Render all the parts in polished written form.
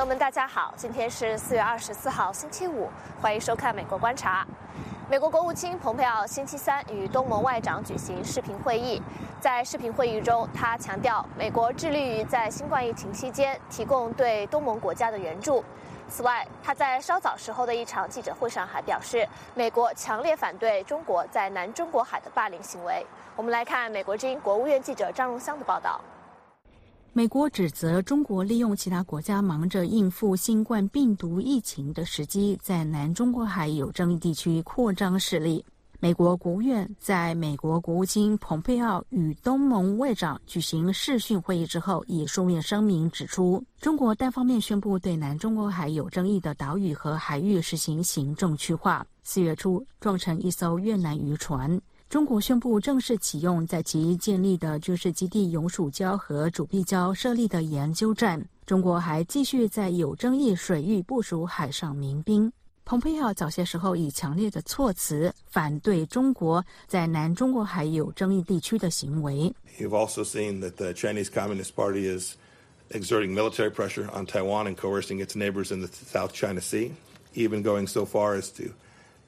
友们，大家好，今天是4月24号，星期五，欢迎收看《美国观察》。美国国务卿蓬佩奥星期三与东盟外长举行视频会议，在视频会议中，他强调美国致力于在新冠疫情期间提供对东盟国家的援助。此外，他在稍早时候的一场记者会上还表示，美国强烈反对中国在南中国海的霸凌行为。我们来看美国之音国务院记者张荣香的报道。 美国指责中国利用其他国家忙着应付新冠病毒疫情的时机，在南中国海有争议地区扩张势力。美国国务院在美国国务卿蓬佩奥与东盟外长举行视讯会议之后，以书面声明指出，中国单方面宣布对南中国海有争议的岛屿和海域实行行政区划。4月初撞沉一艘越南渔船。中国宣布正式启用在其建立的军事基地永暑礁和主碧礁设立的研究站。中国还继续在有争议水域部署海上民兵。蓬佩奥早些时候以强烈的措辞反对中国在南中国海有争议地区的行为。 You've also seen that the Chinese Communist Party is exerting military pressure on Taiwan and coercing its neighbors in the South China Sea, even going so far as to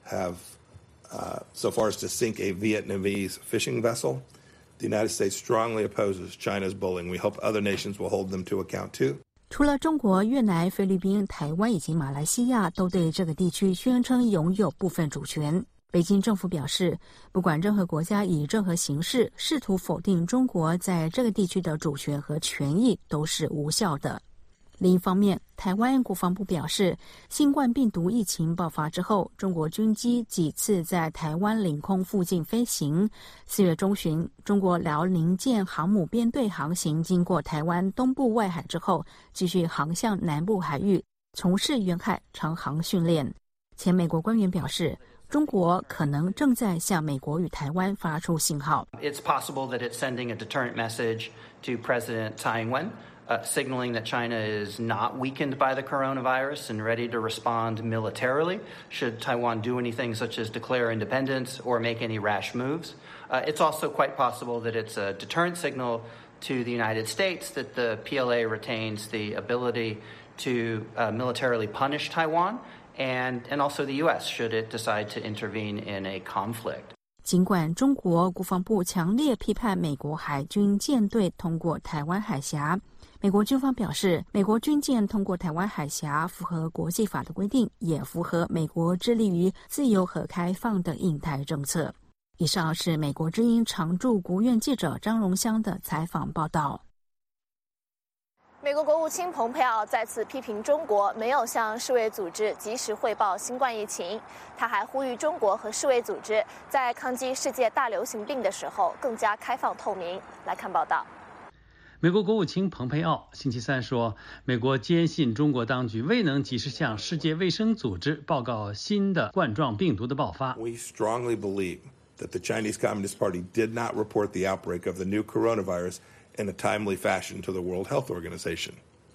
sink a Vietnamese fishing vessel. The United States strongly opposes China's bullying. We hope other nations will hold them to account too. 除了中国、越南、菲律宾、台湾以及马来西亚都对这个地区宣称拥有部分主权。北京政府表示，不管任何国家以任何形式试图否定中国在这个地区的主权和权益都是无效的。另一方面，台湾国防部表示，新冠病毒疫情爆发之后，中国军机几次在台湾领空附近飞行。4月中旬，中国辽宁舰航母编队航行经过台湾东部外海之后，继续航向南部海域，从事远海长航训练。前美国官员表示，中国可能正在向美国与台湾发出信号。 It's possible that it's sending a deterrent message to President Tsai Ing-wen.Signaling that China is not weakened by the coronavirus and ready to respond militarily should Taiwan do anything such as declare independence or make any rash moves. It's also quite possible that it's a deterrent signal to the United States that the PLA retains the ability to militarily punish Taiwan and also the U.S. should it decide to intervene in a conflict. 尽管中国国防部强烈批判美国海军舰队通过台湾海峡，美国军方表示，美国军舰通过台湾海峡符合国际法的规定，也符合美国致力于自由和开放的印太政策。以上是美国之音常驻国务院记者张荣香的采访报道。 美国国务卿蓬佩奥再次批评中国没有向世卫组织及时汇报新冠疫情，他还呼吁中国和世卫组织在抗击世界大流行病的时候更加开放透明。来看报道。 美国国务卿蓬佩奥星期三说，美国坚信中国当局未能及时向世界卫生组织报告新的冠状病毒的爆发。 We strongly believe that the Chinese Communist Party did not report the outbreak of the new coronavirus in a timely fashion to the World Health Organization.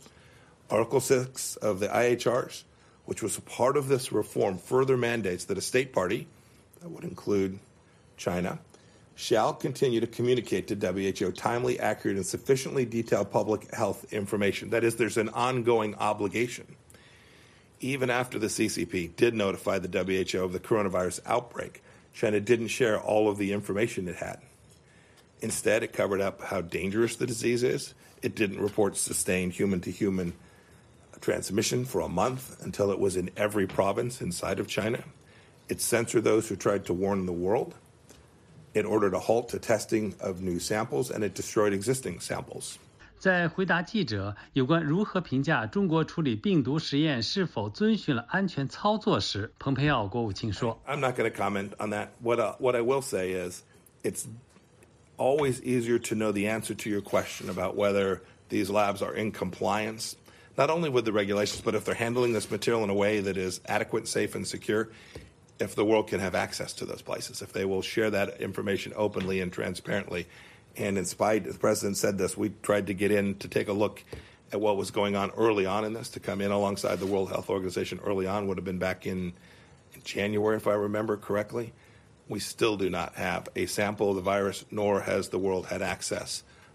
Article 6 of the IHRs, which was a part of this reform, further mandates that a state party, that would include China, shall continue to communicate to WHO timely, accurate, and sufficiently detailed public health information. That is, there's an ongoing obligation. Even after the CCP did notify the WHO of the coronavirus outbreak, China didn't share all of the information it had. Instead, it covered up how dangerous the disease is. It didn't report sustained human-to-human transmission for a month until it was in every province inside of China. It censored those who tried to warn the world. It ordered a halt to testing of new samples, and it destroyed existing samples. 在回答记者有关如何评价中国处理病毒实验是否遵循了安全操作时，蓬佩奥国务卿说 I'm not going to comment on that. What I will say is it's always easier to know the answer to your question about whether these labs are in compliance, not only with the regulations, but if they're handling this material in a way that is adequate, safe, and secure, if the world can have access to those places, if they will share that information openly and transparently. And in spite, the president said this, we tried to get in to take a look at what was going on early on in this, to come in alongside the World Health Organization early on, would have been back in January, if I remember correctly. We still do not have a sample of the virus, nor has the world had access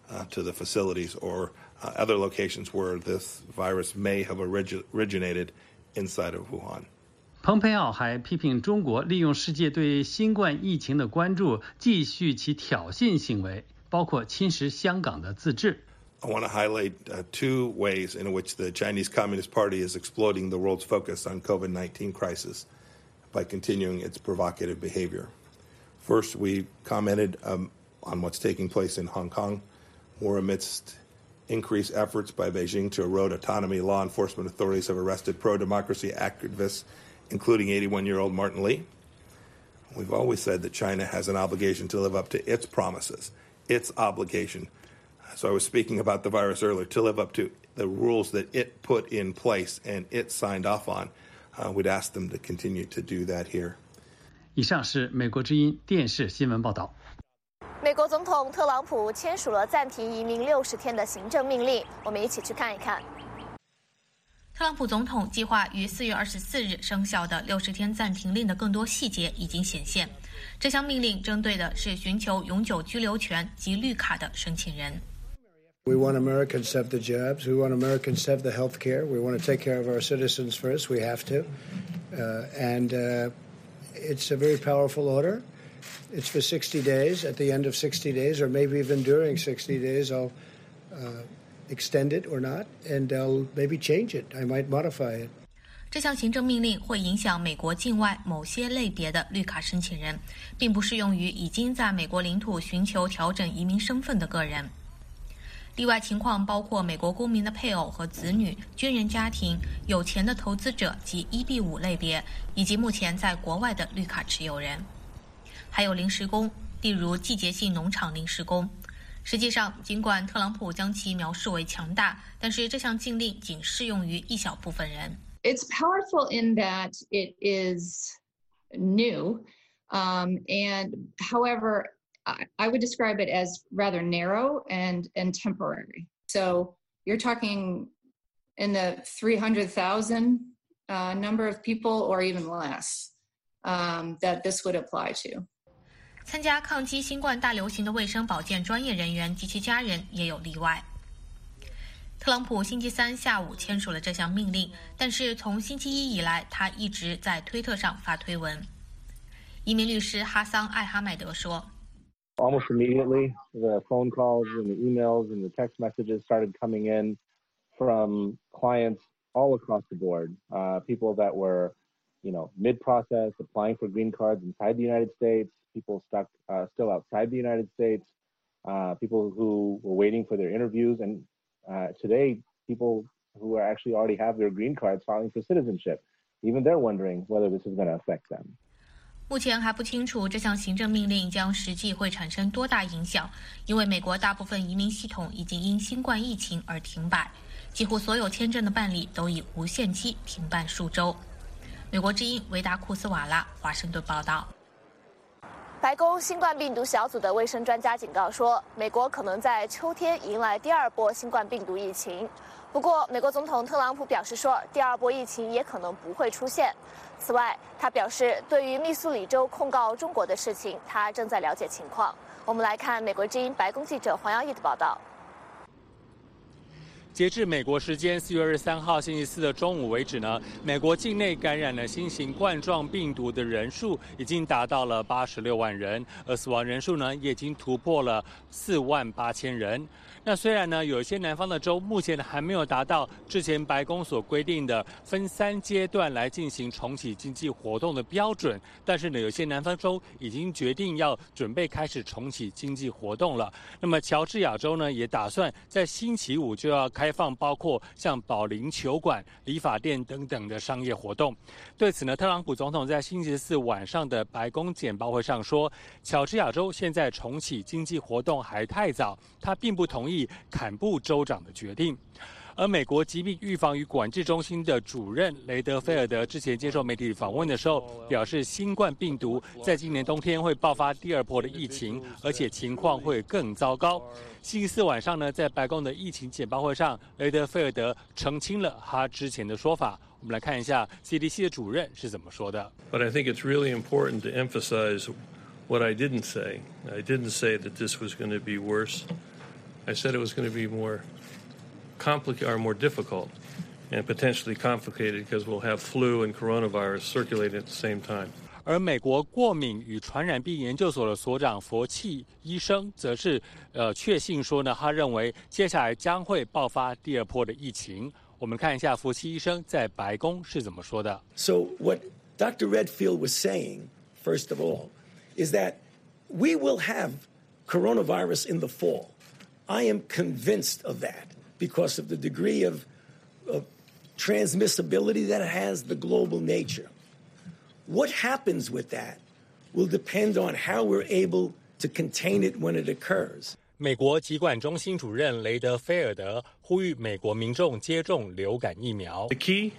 to the facilities or other locations where this virus may have originated inside of Wuhan. 蓬佩奥还批评中国利用世界对新冠疫情的关注，继续其挑衅行为，包括侵蚀香港的自治。 I want to highlight two ways in which the Chinese Communist Party is exploiting the world's focus on COVID-19 crisis by continuing its provocative behavior. First, we commented on what's taking place in Hong Kong, where amidst increased efforts by Beijing to erode autonomy, law enforcement authorities have arrested pro-democracy activists, including 81-year-old Martin Lee. We've always said that China has an obligation to live up to its promises, its obligation. So I was speaking about the virus earlier, to live up to the rules that it put in place and it signed off on. We'd ask them to continue to do that here. 以上是美国之音电视新闻报道。 美国总统特朗普签署了暂停移民60天的行政命令，我们一起去看一看。 特朗普总统计划于4月24日生效的60天暂停令的更多细节已经显现。这项命令针对的是寻求永久居留权及绿卡的申请人。 We want Americans to have the jobs. We want Americans to have the health care. We want to take care of our citizens first. We have to. It's a very powerful order. It's for 60 days. At the end of 60 days, or maybe even during 60 days, I'll extend it or not, and I'll maybe change it. I might modify it. 这项行政命令会影响美国境外某些类别的绿卡申请人，并不适用于已经在美国领土寻求调整移民身份的个人。例外情况包括美国公民的配偶和子女、军人家庭、有钱的投资者及1B5类别，以及目前在国外的绿卡持有人。还有临时工，例如季节性农场临时工。实际上，尽管特朗普将其描述为强大，但是这项禁令仅适用于一小部分人。 It's powerful in that it is new, and however, I would describe it as rather narrow and temporary. So you're talking in the 300,000 number of people or even less that this would apply to. 参加抗击新冠大流行的卫生保健专业人员及其家人也有例外。特朗普星期三下午签署了这项命令，但是从星期一以来，他一直在推特上发推文。移民律师哈桑·艾哈迈德说 Almost immediately, the phone calls and the emails and the text messages started coming in from clients all across the board, people that were, mid-process, applying for green cards inside the United States, people stuck still outside the United States, people who were waiting for their interviews, and today, people who actually already have their green cards filing for citizenship. Even they're wondering whether this is going to affect them. 目前还不清楚这项行政命令将实际会产生多大影响，因为美国大部分移民系统已经因新冠疫情而停摆，几乎所有签证的办理都以无限期停办数周。美国之音维达库斯瓦拉华盛顿报道。 白宫新冠病毒小组的卫生专家警告说，美国可能在秋天迎来第二波新冠病毒疫情。不过，美国总统特朗普表示说，第二波疫情也可能不会出现。此外，他表示，对于密苏里州控告中国的事情，他正在了解情况。我们来看美国之音白宫记者黄耀义的报道。 截至美国时间4月23号星期四的中午为止呢，美国境内感染了新型冠状病毒的人数已经达到了86万人，而死亡人数呢也已经突破了48000人。那虽然呢，有一些南方的州目前还没有达到之前白宫所规定的分3阶段来进行重启经济活动的标准，但是呢，有些南方州已经决定要准备开始重启经济活动了。那么乔治亚州呢，也打算在星期五就要开放包括像保龄球馆、理发店等等的商业活动。对此呢，特朗普总统在星期四晚上的白宫简报会上说，乔治亚州现在重启经济活动还太早，他并不同意坎布州长的决定。而美国疾病预防与管制中心的主任雷德菲尔德之前接受媒体访问的时候表示，新冠病毒在今年冬天会爆发第二波的疫情，而且情况会更糟糕。星期四晚上呢，在白宫的疫情简报会上，雷德菲尔德澄清了他之前的说法。我们来看一下 CDC 的主任是怎么说的。 But I think it's really important to emphasize what I didn't say. I didn't say that this was going to be worse. I said it was going to be more difficult and potentially complicated because we'll have flu and coronavirus circulating at the same time. 而美国过敏与传染病研究所的所长佛契医生则是确信说呢，他认为接下来将会爆发第二波的疫情。我们看一下佛契医生在白宫是怎么说的。 So what Dr. Redfield was saying, first of all, is that we will have coronavirus in the fall. I am convinced of that because of the degree of transmissibility that it has, the global nature. What happens with that will depend on how we're able to contain it when it occurs. 美国疾管中心主任雷德菲尔德呼吁美国民众接种流感疫苗。 The key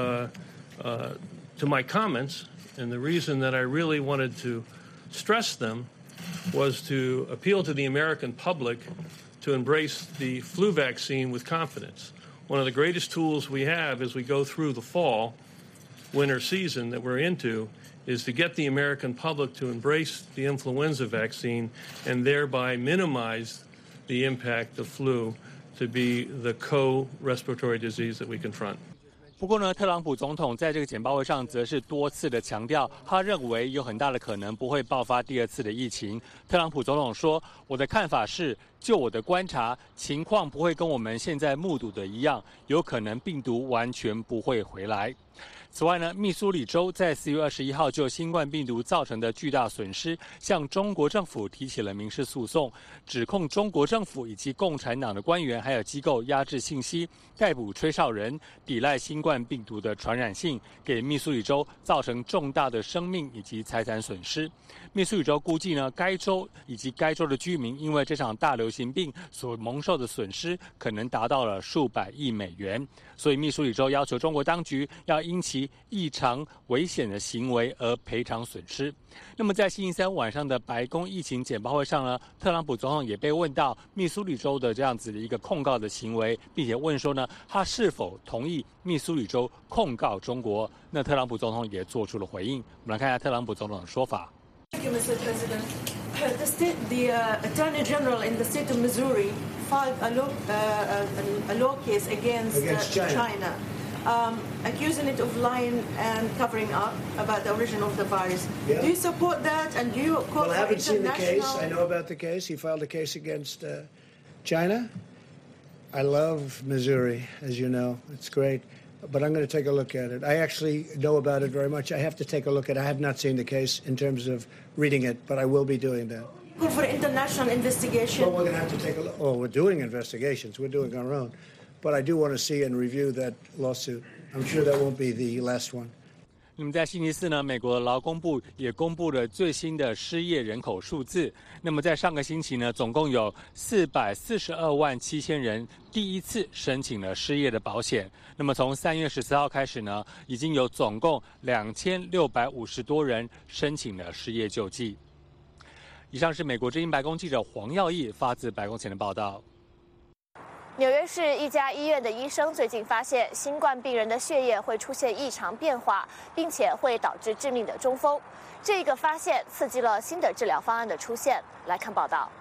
to my comments, and the reason that I really wanted to stress them, was to appeal to the American public to embrace the flu vaccine with confidence. One of the greatest tools we have as we go through the fall, winter season that we're into, is to get the American public to embrace the influenza vaccine and thereby minimize the impact of flu to be the co-respiratory disease that we confront. 不过呢，特朗普总统在这个简报会上则是多次的强调，他认为有很大的可能不会爆发第二次的疫情。特朗普总统说：“我的看法是，就我的观察，情况不会跟我们现在目睹的一样，有可能病毒完全不会回来。”此外呢，密苏里州在4月21号就新冠病毒造成的巨大损失，向中国政府提起了民事诉讼，指控中国政府以及共产党的官员还有机构压制信息、逮捕吹哨人、抵赖新冠病毒的传染性，给密苏里州造成重大的生命以及财产损失。密苏里州估计呢，该州以及该州的居民因为这场大流行病所蒙受的损失可能达到了数百亿美元。所以密苏里州要求中国当局要因其异常危险的行为而赔偿损失。那么在星期三晚上的白宫疫情简报会上呢，特朗普总统也被问到密苏里州的这样子的一个控告的行为，并且问说呢，他是否同意密苏里州控告中国？那特朗普总统也做出了回应。我们来看一下特朗普总统的说法。 Thank you, Mr. President. The Attorney General in the state of Missouri filed a law case against China, accusing it of lying and covering up about the origin of the virus. Yeah. Do you support that? And do you call Well, I haven't seen the case. international? I know about the case. He filed a case against China. I love Missouri, as you know. It's great. But I'm going to take a look at it. I actually know about it very much. I have to take a look at it. I have not seen the case in terms of reading it, but I will be doing that. Call for international investigation. Well, we're going to have to take a look. Oh, we're doing investigations. We're doing our own. But I do want to see and review that lawsuit. I'm sure that won't be the last one. 那么在星期四呢，美国的劳工部也公布了最新的失业人口数字。那么在上个星期呢，总共有442万7000人第一次申请了失业的保险。那么从3月14号开始呢，已经有总共2650多人申请了失业救济。以上是美国之音白宫记者黄耀义发自白宫前的报道。 纽约市一家医院的医生最近发现，新冠病人的血液会出现异常变化，并且会导致致命的中风。这个发现刺激了新的治疗方案的出现。来看报道。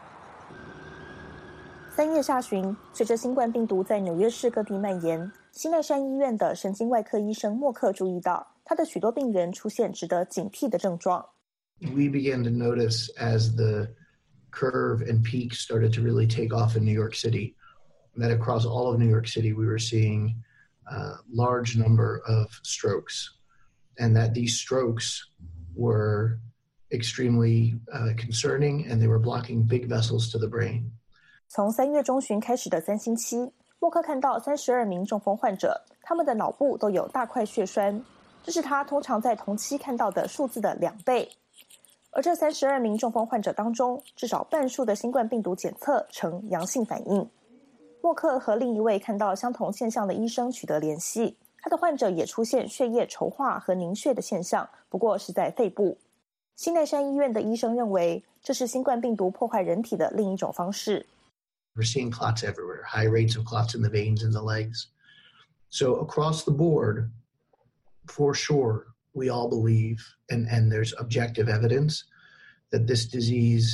3月下旬，随着新冠病毒在纽约市各地蔓延，西奈山医院的神经外科医生默克注意到，他的许多病人出现值得警惕的症状。 We began to notice as the curve and peak started to really take off in New York City.That across all of New York City, we were seeing a large number of strokes, and that these strokes were extremely concerning, and they were blocking big vessels to the brain. 从3月中旬开始的3星期，默克看到32名中风患者，他们的脑部都有大块血栓，这是他通常在同期看到的数字的2倍。而这32名中风患者当中，至少半数的新冠病毒检测呈阳性反应。默克和另一位看到相同现象的医生取得联系，他的患者也出现血液稠化和凝血的现象，不过是在肺部。西奈山医院的医生认为，这是新冠病毒破坏人体的另一种方式。 We're seeing clots everywhere, high rates of clots in the veins and the legs. So across the board, for sure, we all believe, and there's objective evidence, that this disease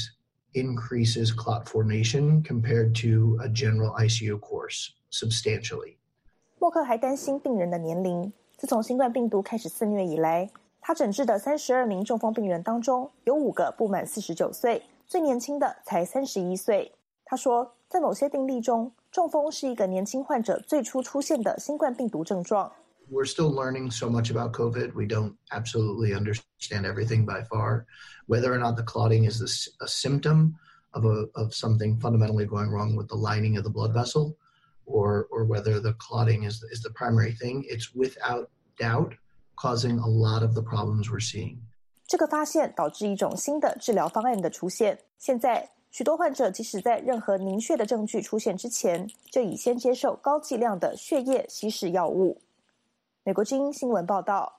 increases clot formation compared to a general ICU course substantially. 默克还担心病人的年龄。自从新冠病毒开始肆虐以来，他诊治的32名中风病人当中，有5个不满49岁，最年轻的才31岁。他说，在某些病例中，中风是一个年轻患者最初出现的新冠病毒症状。 We're still learning so much about COVID. We don't absolutely understand everything by far. Whether or not the clotting is a symptom of something fundamentally going wrong with the lining of the blood vessel, or whether the clotting is the primary thing, it's without doubt causing a lot of the problems we're seeing. 这个发现导致一种新的治疗方案的出现。现在，许多患者即使在任何凝血的证据出现之前，就已先接受高剂量的血液稀释药物。美国之音新闻报道。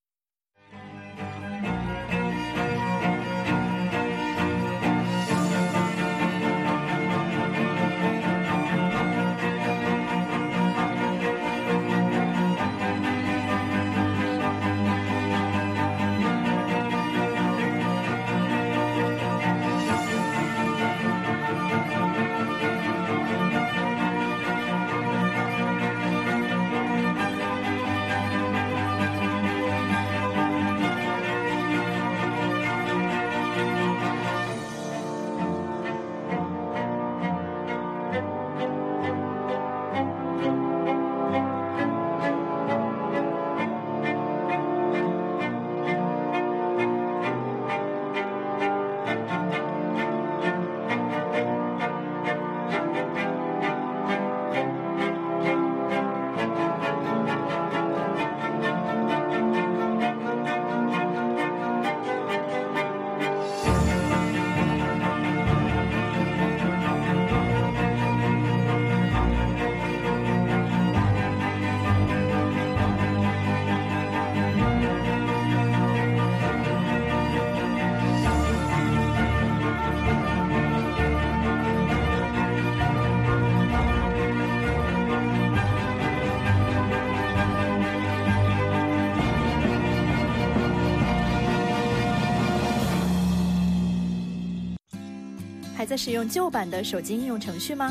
还在使用旧版的手机应用程序吗？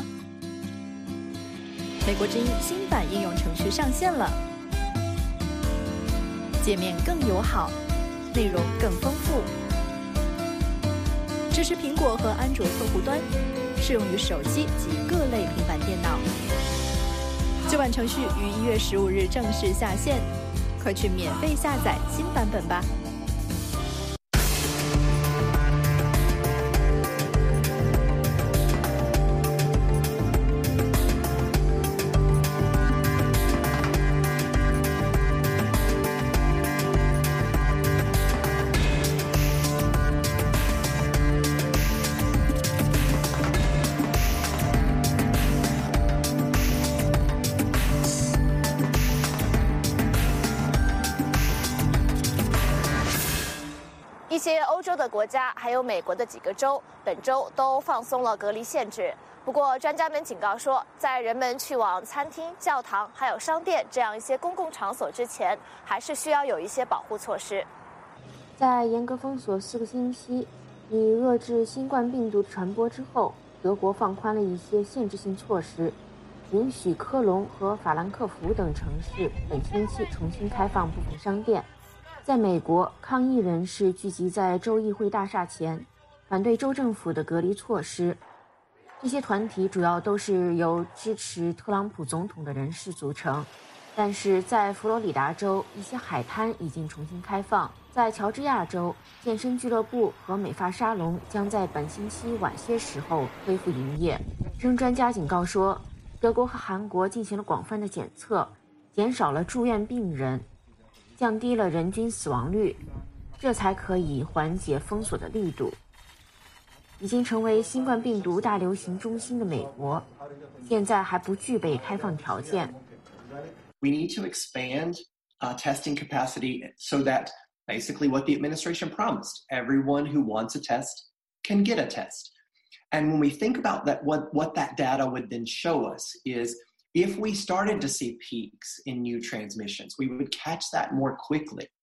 美国之音新版应用程序上线了，界面更友好，内容更丰富，支持苹果和安卓客户端，适用于手机及各类平板电脑。旧版程序于1月15日正式下线，快去免费下载新版本吧。 一些欧洲的国家，还有美国的几个州，本周都放松了隔离限制。不过，专家们警告说，在人们去往餐厅、教堂还有商店这样一些公共场所之前，还是需要有一些保护措施。 在严格封锁4个星期，以遏制新冠病毒的传播之后，德国放宽了一些限制性措施，允许科隆和法兰克福等城市本星期重新开放部分商店。在美国，抗议人士聚集在州议会大厦前，反对州政府的隔离措施。这些团体主要都是由支持特朗普总统的人士组成。但是在佛罗里达州，一些海滩已经重新开放。在乔治亚州，健身俱乐部和美发沙龙将在本星期晚些时候恢复营业。生专家警告说，德国和韩国进行了广泛的检测，减少了住院病人，降低了人均死亡率，这才可以缓解封锁的力度。已经成为新冠病毒大流行中心的美国，现在还不具备开放条件。 We need to expand testing capacity so that basically what the administration promised, everyone who wants a test can get a test. And when we think about that, what that data would then show us is if we started to see peaks in new transmissions, we would catch that more quickly.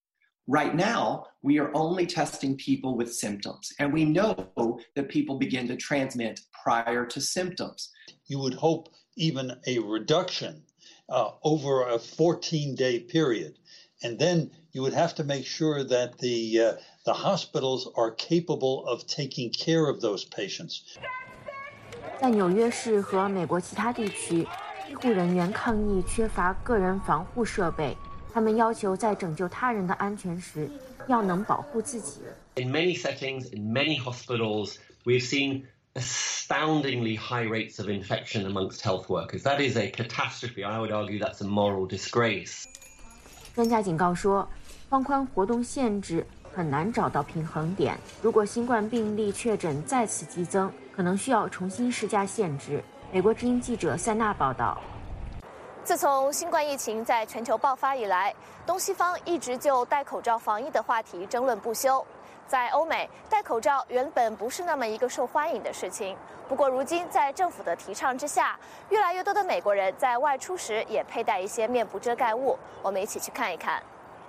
Right now, we are only testing people with symptoms, and we know that people begin to transmit prior to symptoms. You would hope even a reduction over a 14-day period. And then you would have to make sure that the hospitals are capable of taking care of those patients. 在纽约市和美国其他地区，医护人员抗议缺乏个人防护设备，他们要求在拯救他人的安全时，要能保护自己。 In many settings, in many hospitals, we've seen astoundingly high rates of infection amongst health workers. That is a catastrophe. I would argue that's a moral disgrace. 专家警告说，放宽活动限制很难找到平衡点。如果新冠病例确诊再次激增，可能需要重新施加限制。美国之音记者塞纳报道。 自从新冠疫情在全球爆发以来，东西方一直就戴口罩防疫的话题争论不休。在欧美，戴口罩原本不是那么一个受欢迎的事情。不过，如今在政府的提倡之下，越来越多的美国人在外出时也佩戴一些面部遮盖物。我们一起去看一看。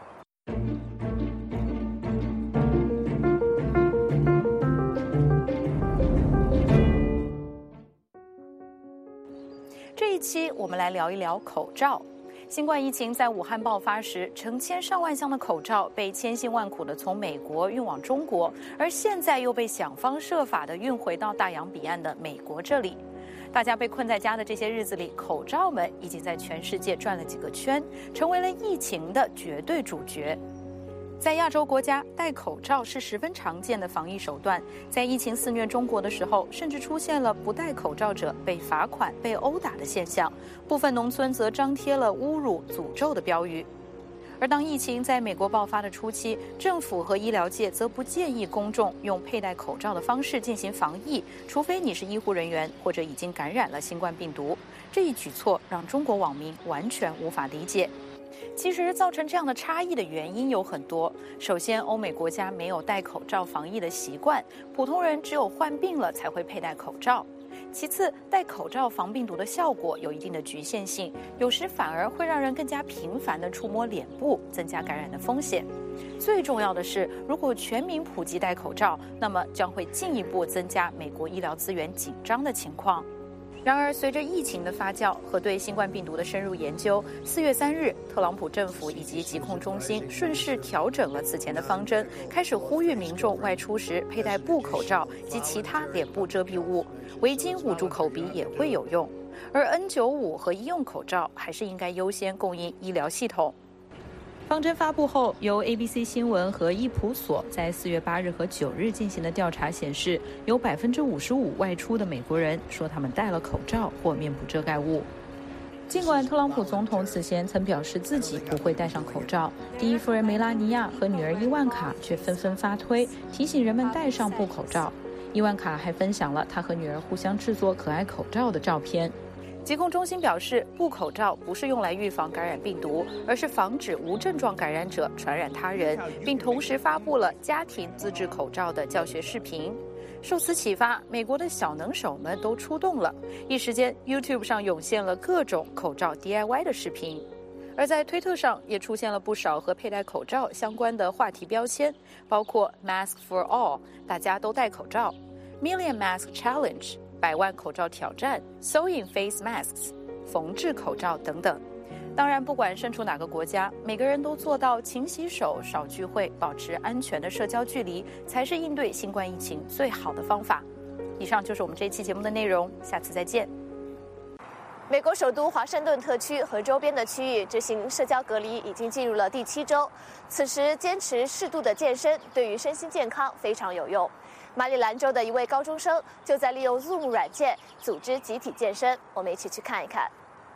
这一期我们来聊一聊口罩。新冠疫情在武汉爆发时，成千上万箱的口罩被千辛万苦地从美国运往中国，而现在又被想方设法地运回到大洋彼岸的美国这里。大家被困在家的这些日子里，口罩们已经在全世界转了几个圈，成为了疫情的绝对主角。在亚洲国家，戴口罩是十分常见的防疫手段。在疫情肆虐中国的时候，甚至出现了不戴口罩者被罚款、被殴打的现象。部分农村则张贴了侮辱、诅咒的标语。而当疫情在美国爆发的初期，政府和医疗界则不建议公众用佩戴口罩的方式进行防疫，除非你是医护人员或者已经感染了新冠病毒。这一举措让中国网民完全无法理解。其实造成这样的差异的原因有很多。首先，欧美国家没有戴口罩防疫的习惯，普通人只有患病了才会佩戴口罩。其次，戴口罩防病毒的效果有一定的局限性，有时反而会让人更加频繁地触摸脸部，增加感染的风险。最重要的是，如果全民普及戴口罩，那么将会进一步增加美国医疗资源紧张的情况。然而，随着疫情的发酵和对新冠病毒的深入研究，4月3日，特朗普政府以及疾控中心顺势调整了此前的方针，开始呼吁民众外出时佩戴布口罩及其他脸部遮蔽物，围巾捂住口鼻也会有用。而 N95 和医用口罩还是应该优先供应医疗系统。方针发布后，由 ABC 新闻和伊普所在4月8日和9日进行的调查显示，有 55% 外出的美国人说他们戴了口罩或面部遮盖物。尽管特朗普总统此前曾表示自己不会戴上口罩，第一夫人梅拉尼亚和女儿伊万卡却纷纷发推提醒人们戴上布口罩。伊万卡还分享了她和女儿互相制作可爱口罩的照片。疾控中心表示，布口罩不是用来预防感染病毒，而是防止无症状感染者传染他人，并同时发布了家庭自制口罩的教学视频。受此启发，美国的小能手们都出动了，一时间 YouTube 上涌现了各种口罩 DIY 的视频。而在推特上也出现了不少和佩戴口罩相关的话题标签，包括 Mask for All 大家都戴口罩， Million Mask Challenge 100万口罩挑战， Sewing Face Masks 缝制口罩等等。当然，不管身处哪个国家，每个人都做到勤洗手、少聚会、保持安全的社交距离，才是应对新冠疫情最好的方法。以上就是我们这期节目的内容，下次再见。 美国首都华盛顿特区和周边的区域执行社交隔离已经进入了第7周，此时坚持适度的健身对于身心健康非常有用。马里兰州的一位高中生就在利用 Zoom 软件组织集体健身，我们一起去看一看。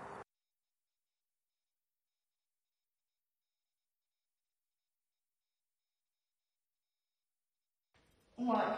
1,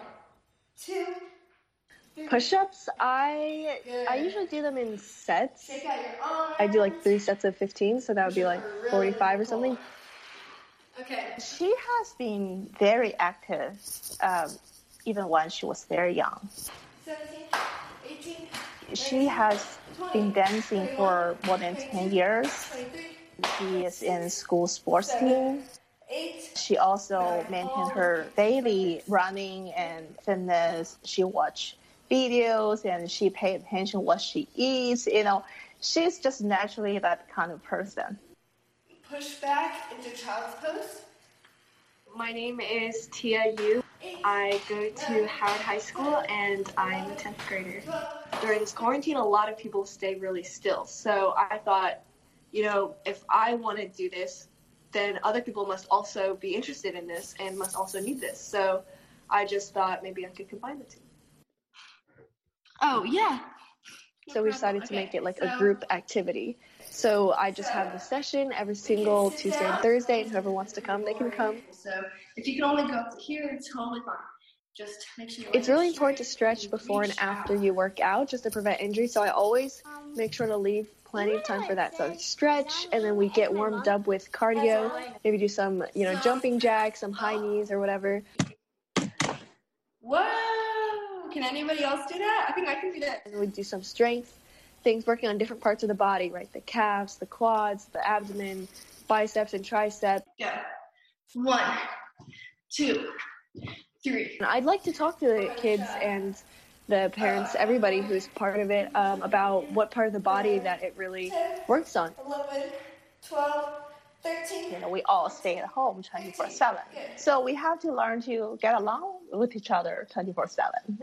2, push-ups. I usually do them in sets. I do like 3 sets of 15, so that would be like 45 or something. Okay. She has been very active, even when she was very young. 17, 18. She has been dancing for more than 10 years. She is in school sports team. She she also maintained her daily running and fitness. She watched videos and she paid attention what she eats. She's just naturally that kind of person. Push back into child's pose. My name is Tia Yu. I go to Howard High School and I'm a 10th grader. During this quarantine, a lot of people stay really still. So I thought, if I want to do this, then other people must also be interested in this and must also need this. So I just thought maybe I could combine the two. Oh, yeah. So we decided to make it like a group activity. So I just have the session every single Tuesday and Thursday, and whoever wants to come, they can come. So if you can only go up to here, it's totally fine. Just make sure it's really important to stretch before and after you work out just to prevent injury. So I always make sure to leave plenty of time for that. So stretch, and then we get warmed up with cardio. Maybe do some, jumping jacks, some high knees or whatever. Whoa! Can anybody else do that? I think I can do that. And we do some strength things, working on different parts of the body, right? The calves, the quads, the abdomen, biceps and triceps. Go. 1, 2, 3. And I'd like to talk to the kids and the parents, everybody who's part of it, about what part of the body that it really works on. 11, 12, 13. We all stay at home 24/7. So we have to learn to get along with each other 24/7.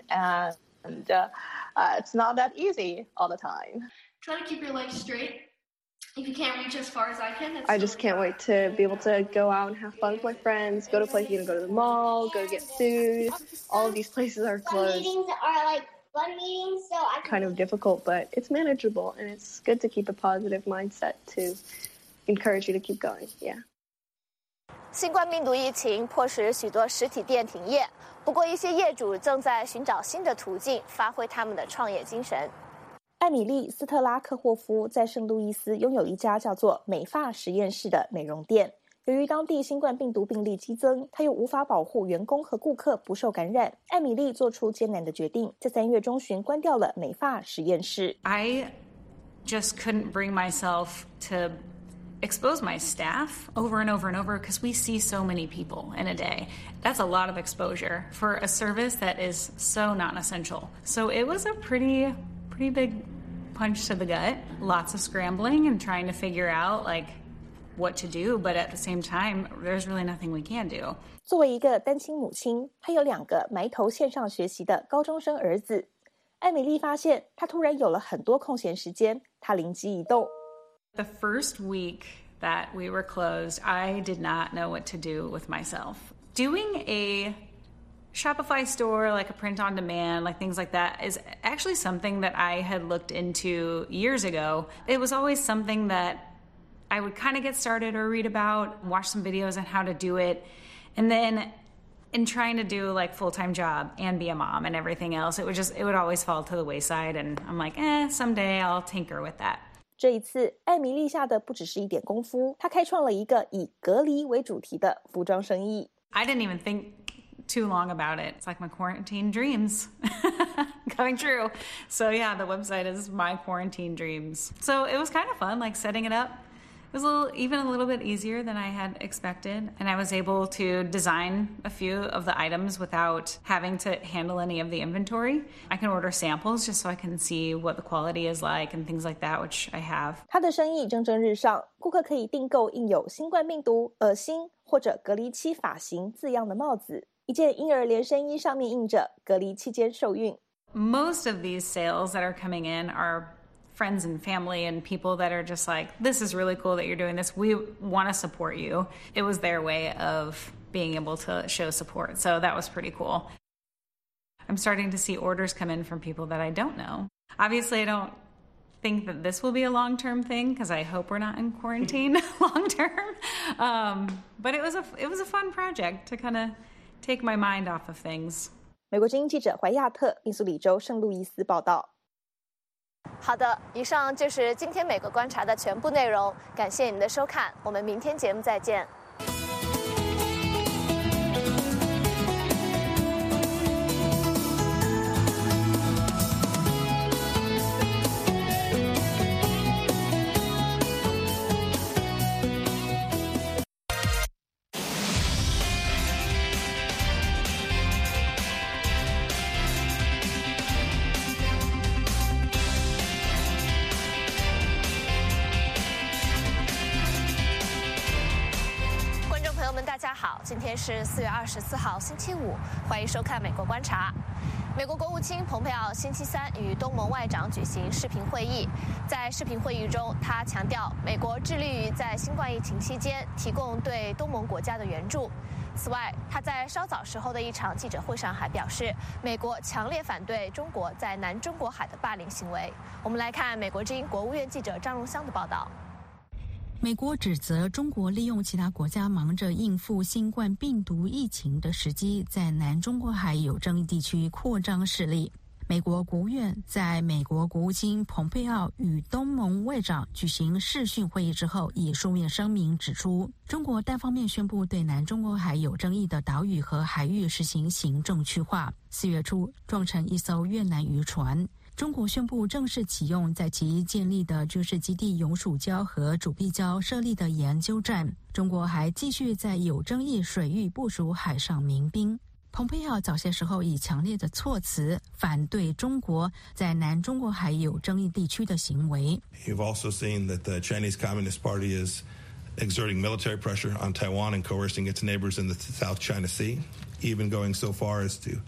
And it's not that easy all the time. Try to keep your legs straight. If you can't reach as far as I can, I just can't wait to be able to go out and have fun with my friends, go to places, go to the mall, go to get food. All of these places are closed. Meetings are like fun meetings, so I kind of difficult, but it's manageable, and it's good to keep a positive mindset to encourage you to keep going. Yeah. 新冠病毒疫情迫使许多实体店停业，不过一些业主正在寻找新的途径，发挥他们的创业精神。艾米丽·斯特拉克霍夫在圣路易斯拥有一家叫做美发实验室的美容店。由于当地新冠病毒病例激增，她又无法保护员工和顾客不受感染，艾米丽做出艰难的决定，在3月中旬关掉了美发实验室。 I just couldn't bring myself to expose my staff over and over and over because we see so many people in a day. That's a lot of exposure for a service that is so non-essential. So it was a pretty big punch to the gut. Lots of scrambling and trying to figure out what to do, but at the same time, there's really nothing we can do. 作为一个单亲母亲，她有2个埋头线上学习的高中生儿子。艾米丽发现，她突然有了很多空闲时间，她灵机一动。 The first week that we were closed, I did not know what to do with myself. Doing a Shopify store, like a print on demand, like things like that, is actually something that I had looked into years ago. It was always something that I would kind of get started or read about, watch some videos on how to do it. And then in trying to do full-time job and be a mom and everything else, it would always fall to the wayside. And I'm like, someday I'll tinker with that. 这一次，艾米丽下的不只是一点功夫，她开创了一个以隔离为主题的服装生意。 I didn't even think too long about it. It's like my quarantine dreams coming true. So yeah, the website is My Quarantine Dreams. So it was kind of fun, setting it up. It was a little bit easier than I had expected, and I was able to design a few of the items without having to handle any of the inventory. I can order samples just so I can see what the quality is like and things like that, which I have. 她的生意蒸蒸日上，顾客可以订购印有新冠病毒、恶心或者隔离期发型字样的帽子，一件婴儿连身衣上面印着隔离期间受孕。 Most of these sales that are coming in are friends and family and people that are just like, this is really cool that you're doing this. We want to support you. It was their way of being able to show support. So that was pretty cool. I'm starting to see orders come in from people that I don't know. Obviously, I don't think that this will be a long-term thing because I hope we're not in quarantine long-term. But it was a fun project to kind of take my mind off of things. 美国之音记者怀亚特，密苏里州圣路易斯报道。好的，以上就是今天美国观察的全部内容，感谢你们的收看，我们明天节目再见。 家好，今天是4月24号，星期五，欢迎收看《美国观察》。美国国务卿蓬佩奥星期三与东盟外长举行视频会议，在视频会议中，他强调美国致力于在新冠疫情期间提供对东盟国家的援助。此外，他在稍早时候的一场记者会上还表示，美国强烈反对中国在南中国海的霸凌行为。我们来看美国之音国务院记者张荣香的报道。 美国指责中国利用其他国家忙着应付新冠病毒疫情的时机，在南中国海有争议地区扩张势力。美国国务院在美国国务卿蓬佩奥与东盟外长举行视讯会议之后，以书面声明指出，中国单方面宣布对南中国海有争议的岛屿和海域实行行政区划。4月初撞沉一艘越南渔船。中国宣布正式启用在其建立的军事基地永暑礁和主碧礁设立的研究站。中国还继续在有争议水域部署海上民兵。蓬佩奥早些时候以强烈的措辞反对中国在南中国海有争议地区的行为。 You've also seen that the Chinese Communist Party is exerting military pressure on Taiwan and coercing its neighbors in the South China Sea, even going so far as to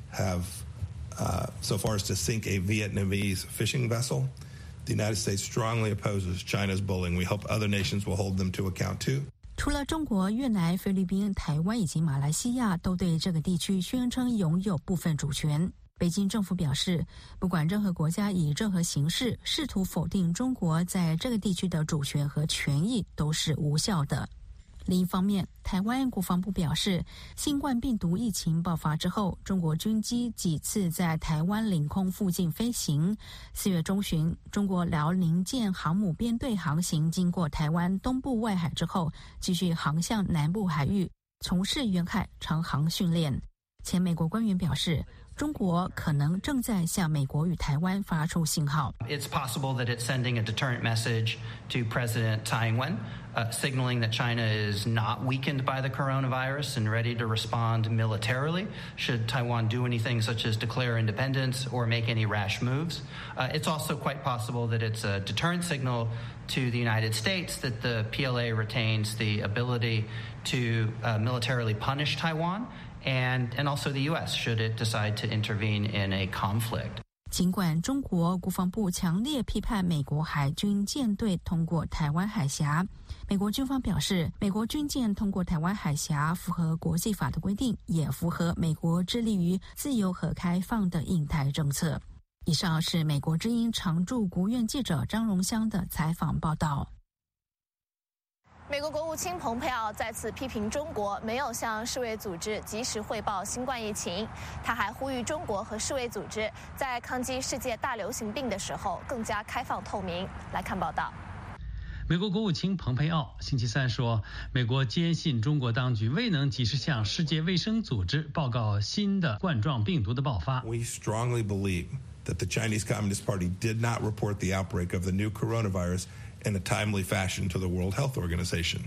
sink a Vietnamese fishing vessel. The United States strongly opposes China's bullying. We hope other nations will hold them to account too. 除了中国、越南、菲律宾、台湾以及马来西亚都对这个地区宣称拥有部分主权。北京政府表示，不管任何国家以任何形式试图否定中国在这个地区的主权和权益都是无效的。另一方面，台湾国防部表示，新冠病毒疫情爆发之后，中国军机几次在台湾领空附近飞行。4月中旬，中国辽宁舰航母编队航行经过台湾东部外海之后，继续航向南部海域，从事远海长航训练。前美国官员表示，中国可能正在向美国与台湾发出信号。 It's possible that it's sending a deterrent message to President Tsai Ing-wen, signaling that China is not weakened by the coronavirus and ready to respond militarily should Taiwan do anything such as declare independence or make any rash moves. It's also quite possible that it's a deterrent signal to the United States that the PLA retains the ability to militarily punish Taiwan.And also the U.S. should it decide to intervene in a conflict. 尽管中国国防部强烈批判美国海军舰队通过台湾海峡，美国军方表示，美国军舰通过台湾海峡符合国际法的规定，也符合美国致力于自由和开放的印太政策。以上是美国之音常驻国务院记者张荣香的采访报道。 美国国务卿蓬佩奥再次批评中国没有向世卫组织及时汇报新冠疫情，他还呼吁中国和世卫组织在抗击世界大流行病的时候更加开放透明。来看报道。 美国国务卿蓬佩奥星期三说，美国坚信中国当局未能及时向世界卫生组织报告新的冠状病毒的爆发。 We strongly believe that the Chinese Communist Party did not report the outbreak of the new coronavirus in a timely fashion to the World Health Organization.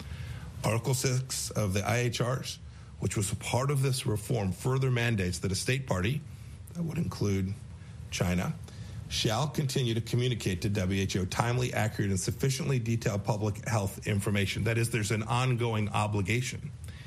Article 6 of the IHRs, which was a part of this reform, further mandates that a state party, that would include China, shall continue to communicate to WHO timely, accurate, and sufficiently detailed public health information. That is, there's an ongoing obligation.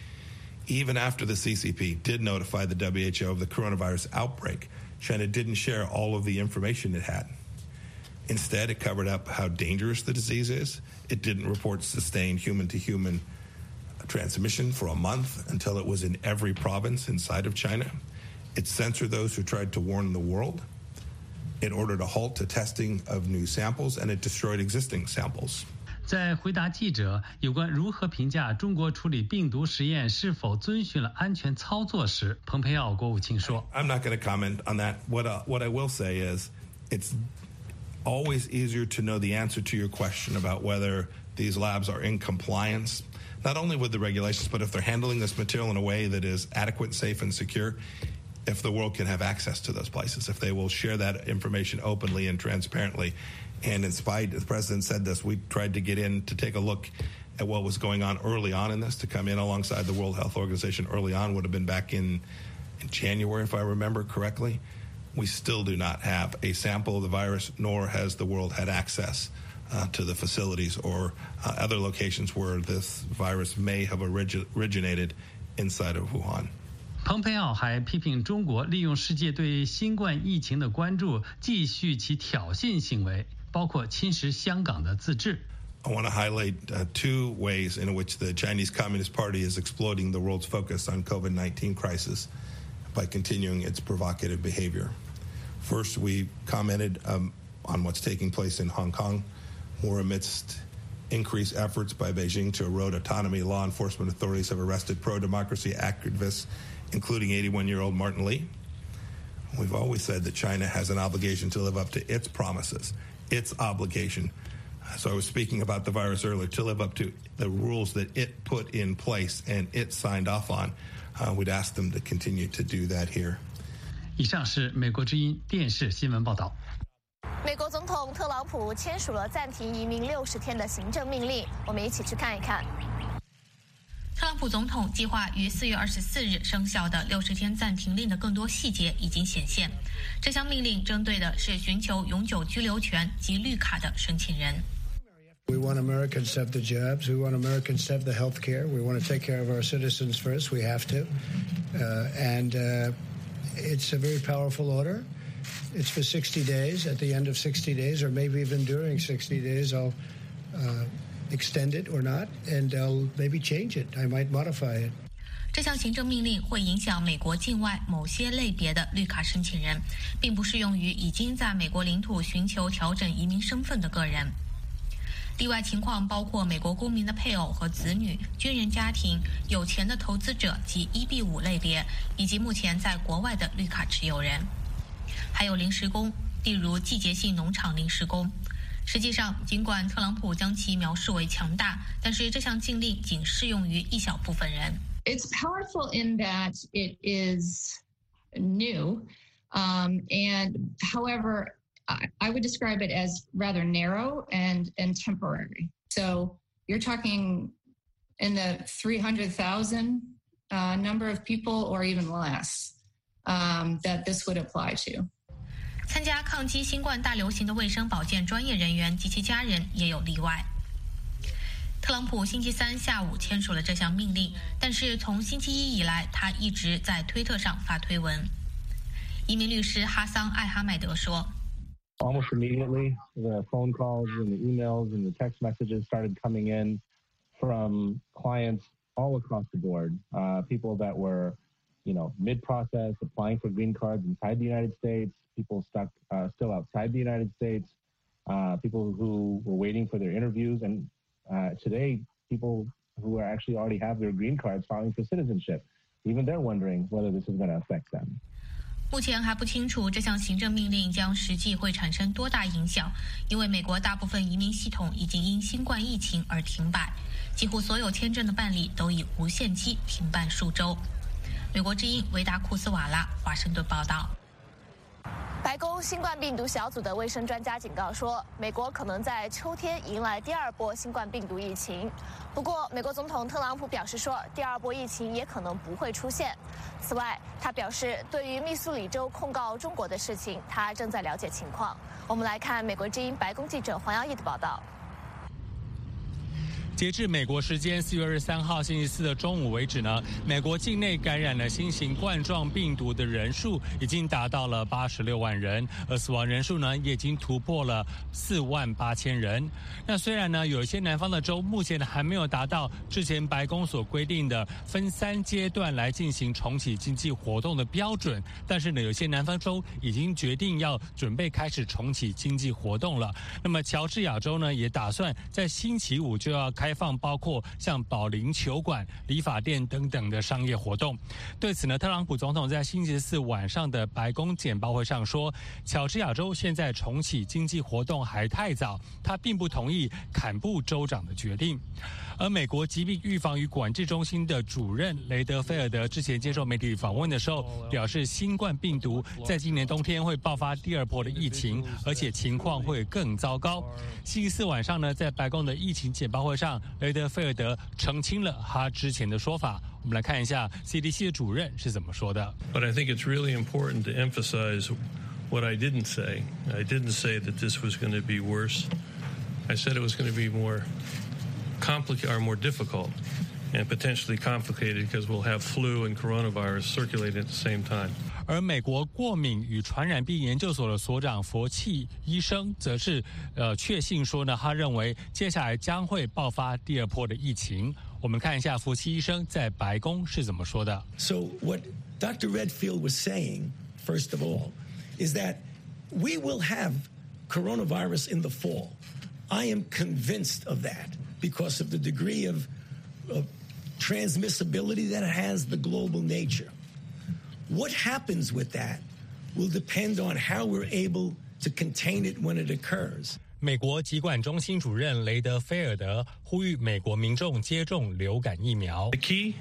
Even after the CCP did notify the WHO of the coronavirus outbreak, China didn't share all of the information it had. Instead, it covered up how dangerous the disease is. It didn't report sustained human-to-human transmission for a month until it was in every province inside of China. It censored those who tried to warn the world. It ordered a halt to testing of new samples, and it destroyed existing samples. 在回答记者有关如何评价中国处理病毒实验是否遵循了安全操作时，蓬佩奥国务卿说 I'm not going to comment on that. What I will say is it's always easier to know the answer to your question about whether these labs are in compliance, not only with the regulations, but if they're handling this material in a way that is adequate, safe, and secure, if the world can have access to those places, if they will share that information openly and transparently. And in spite, the president said this, we tried to get in to take a look at what was going on early on in this, to come in alongside the World Health Organization early on, would have been back in January, if I remember correctly. We still do not have a sample of the virus, nor has the world had access to the facilities or other locations where this virus may have originated inside of Wuhan. 蓬佩奥还批评中国利用世界对新冠疫情的关注，继续其挑衅行为，包括侵蚀香港的自治。 I want to highlight two ways in which the Chinese Communist Party is exploiting the world's focus on COVID-19 crisis by continuing its provocative behavior. First, we commented on what's taking place in Hong Kong, where amidst increased efforts by Beijing to erode autonomy, law enforcement authorities have arrested pro-democracy activists, including 81-year-old Martin Lee. We've always said that China has an obligation to live up to its promises, its obligation. So I was speaking about the virus earlier, to live up to the rules that it put in place and it signed off on. We'd ask them to continue to do that here. 以上是美国之音电视新闻报道。 美国总统特朗普签署了暂停移民60天的行政命令，我们一起去看一看。 特朗普总统计划于4月24日生效的60天暂停令的更多细节已经显现。这项命令针对的是寻求永久居留权及绿卡的申请人。 We want Americans to have the jobs. We want Americans to have the health care. We want to take care of our citizens first. We have to. It's a very powerful order. It's for 60 days. At the end of 60 days, or maybe even during 60 days, I'll extend it or not, and I'll maybe change it. I might modify it. 这项行政命令会影响美国境外某些类别的绿卡申请人，并不适用于已经在美国领土寻求调整移民身份的个人。例外情况包括美国公民的配偶和子女、军人家庭、有钱的投资者及1B5类别，以及目前在国外的绿卡持有人。还有临时工，例如季节性农场临时工。实际上，尽管特朗普将其描述为强大，但是这项禁令仅适用于一小部分人。 It's powerful in that it is new, and however, I would describe it as rather narrow and temporary. So you're talking in the 300,000 number of people or even less that this would apply to. 参加抗击新冠大流行的卫生保健专业人员及其家人也有例外。特朗普星期三下午签署了这项命令，但是从星期一以来，他一直在推特上发推文。移民律师哈桑·艾哈迈德说 Almost immediately, the phone calls and the emails and the text messages started coming in from clients all across the board, people that were, mid-process, applying for green cards inside the United States, people stuck still outside the United States, people who were waiting for their interviews, and today, people who are actually already have their green cards filing for citizenship. Even they're wondering whether this is going to affect them. 目前还不清楚这项行政命令将实际会产生多大影响，因为美国大部分移民系统已经因新冠疫情而停摆，几乎所有签证的办理都以无限期停办数周。美国之音维达库斯瓦拉华盛顿报道。 白宫新冠病毒小组的卫生专家警告说，美国可能在秋天迎来第二波新冠病毒疫情。不过，美国总统特朗普表示说，第二波疫情也可能不会出现。此外，他表示，对于密苏里州控告中国的事情，他正在了解情况。我们来看美国之音白宫记者黄耀义的报道。 截至美国时间4月23号星期四的中午为止呢，美国境内感染了新型冠状病毒的人数已经达到了86万人，而死亡人数呢也已经突破了48000人。那虽然呢有一些南方的州目前还没有达到之前白宫所规定的分3阶段来进行重启经济活动的标准，但是呢有些南方州已经决定要准备开始重启经济活动了。那么乔治亚州呢也打算在星期五就要开放包括像保龄球馆、理发店等等的商业活动。对此呢，特朗普总统在星期四晚上的白宫简报会上说，乔治亚州现在重启经济活动还太早，他并不同意坎布州长的决定。而美国疾病预防与管制中心的主任雷德菲尔德之前接受媒体访问的时候表示，新冠病毒在今年冬天会爆发第二波的疫情，而且情况会更糟糕。星期四晚上呢，在白宫的疫情简报会上，雷德菲尔德澄清了他之前的说法。我们来看一下 CDC 的主任是怎么说的。 But I think it's really important to emphasize what I didn't say. I didn't say that this was going to be worse I said it was going to be more complicated or more difficult and potentially complicated because we'll have flu and coronavirus circulating at the same time. 而美国过敏与传染病研究所的所长佛契医生则是确信说呢，他认为接下来将会爆发第二波的疫情。我们看一下佛契医生在白宫是怎么说的。 So what Dr. Redfield was saying, first of all, is that we will have coronavirus in the fall. I am convinced of that because of the degree of transmissibility that it has, the global nature. What happens with that will depend on how we're able to contain it when it occurs. 美国疾管中心主任雷德菲尔德呼吁美国民众接种流感疫苗。 The key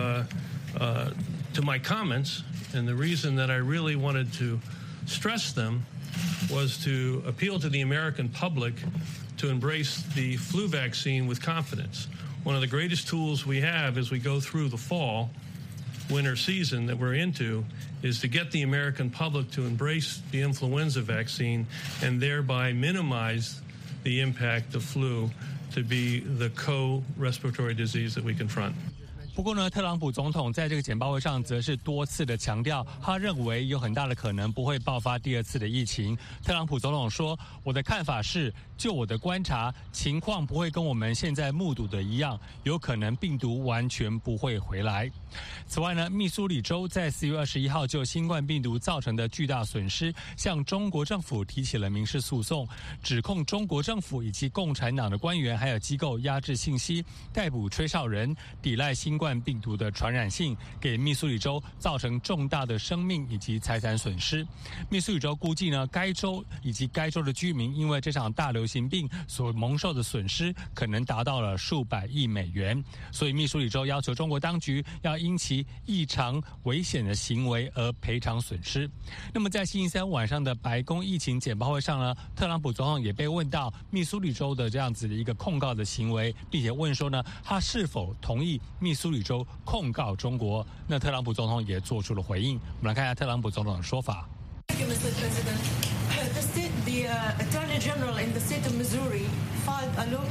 to my comments, and the reason that I really wanted to stress them, was to appeal to the American public to embrace the flu vaccine with confidence. One of the greatest tools we have as we go through the fall, winter season that we're into, is to get the American public to embrace the influenza vaccine and thereby minimize the impact of flu to be the co-respiratory disease that we confront. 不过呢，特朗普总统在这个简报会上则是多次的强调，他认为有很大的可能不会爆发第二次的疫情。特朗普总统说：“我的看法是，就我的观察，情况不会跟我们现在目睹的一样，有可能病毒完全不会回来。”此外呢，密苏里州在4月21号就新冠病毒造成的巨大损失，向中国政府提起了民事诉讼，指控中国政府以及共产党的官员还有机构压制信息、逮捕吹哨人、抵赖新冠病毒的传染性，给密苏里州造成重大的生命以及财产损失。密苏里州估计呢，该州以及该州的居民因为这场大流行病所蒙受的损失可能达到了数百亿美元。所以密苏里州要求中国当局要因其异常危险的行为而赔偿损失。那么在星期三晚上的白宫疫情简报会上呢，特朗普总统也被问到密苏里州的这样子的一个控告的行为，并且问说呢，他是否同意密苏里州控告中国？那特朗普总统也做出了回应。我们来看一下特朗普总统的说法。 Thank you, Mr. President. The Attorney General in the state of Missouri filed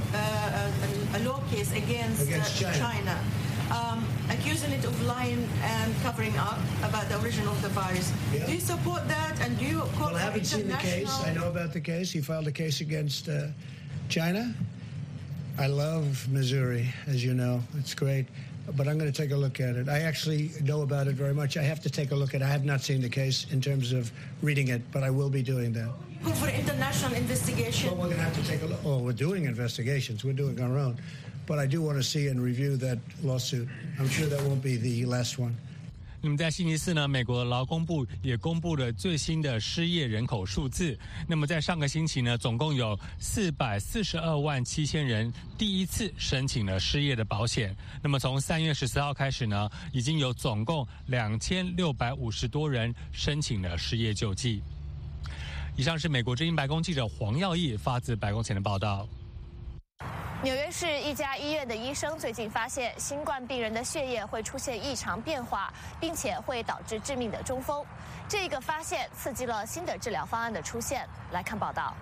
a law case against China, accusing it of lying and covering up about the origin of the virus. Yeah. Do you support that? And do you call Well, I haven't seen the case. I know about the case. He filed a case against China. I love Missouri, as you know. It's great. But I'm going to take a look at it. I actually know about it very much. I have to take a look at it. I have not seen the case in terms of reading it, but I will be doing that. For international investigation. Well, we're going to have to take a look. Oh, we're doing investigations. We're doing our own. But I do want to see and review that lawsuit. I'm sure that won't be the last one. 那么在星期四呢，美国劳工部也公布了最新的失业人口数字。那么在上个星期呢，总共有442万7千人第一次申请了失业的保险。那么从3月14号开始呢，已经有总共2650多人申请了失业救济。以上是美国之音白宫记者黄耀义发自白宫前的报道。 纽约市一家医院的医生最近发现，新冠病人的血液会出现异常变化，并且会导致致命的中风。这个发现刺激了新的治疗方案的出现。来看报道。